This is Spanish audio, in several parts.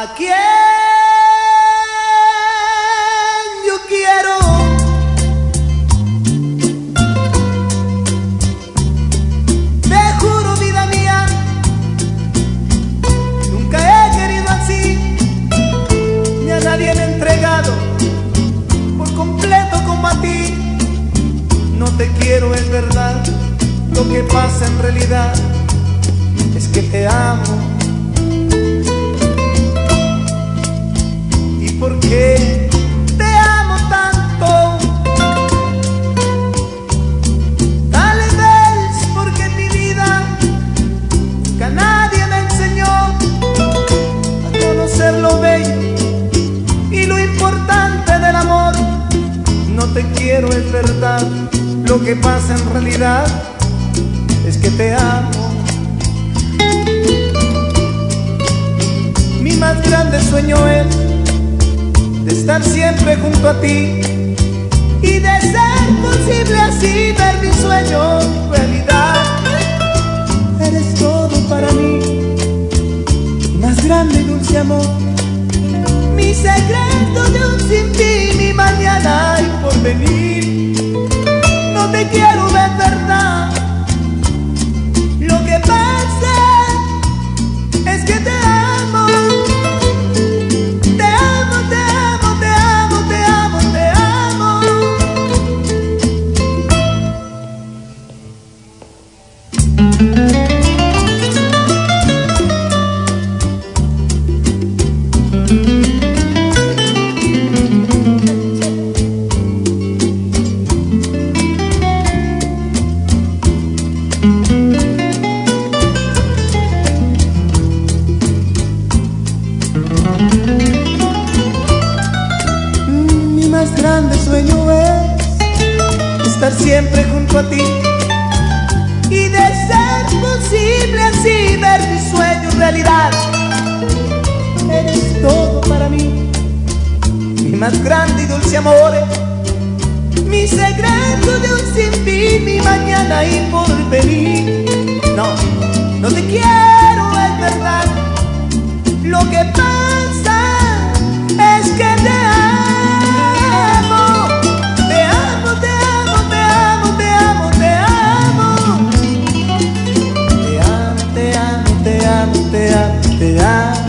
a quien yo quiero. Te juro, vida mía, nunca he querido así, ni a nadie me he entregado por completo como a ti. No te quiero, es verdad, lo que pasa en realidad es que te amo. ¿Y por qué te amo tanto? Tal vez porque mi vida nunca nadie me enseñó a conocer lo bello y lo importante del amor. No te quiero, es verdad, lo que pasa en realidad es que te amo. Mi más grande sueño es de estar siempre junto a ti y de ser posible así ver mi sueño realidad. Eres todo para mí, mi más grande y dulce amor, mi secreto de un sinfín, mi mañana y porvenir. No te quiero, es verdad, lo que pasa es que te amo. Te amo, te amo, te amo, te amo, te amo. Mi más grande sueño es estar siempre junto a ti y de ser posible así ver mi sueño realidad. Eres todo para mí, mi más grande y dulce amor, mi secreto de un sinfín, mi mañana y porvenir. No, no te quiero, es verdad, lo que pasa es que te amo. Te amo, te amo, te amo, te amo, te amo. Te amo, te amo, te amo, te amo, te amo.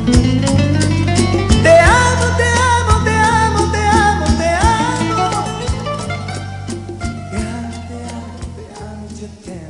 Te amo, te amo, te amo, te amo, te amo. Te amo, te amo, te amo, te amo.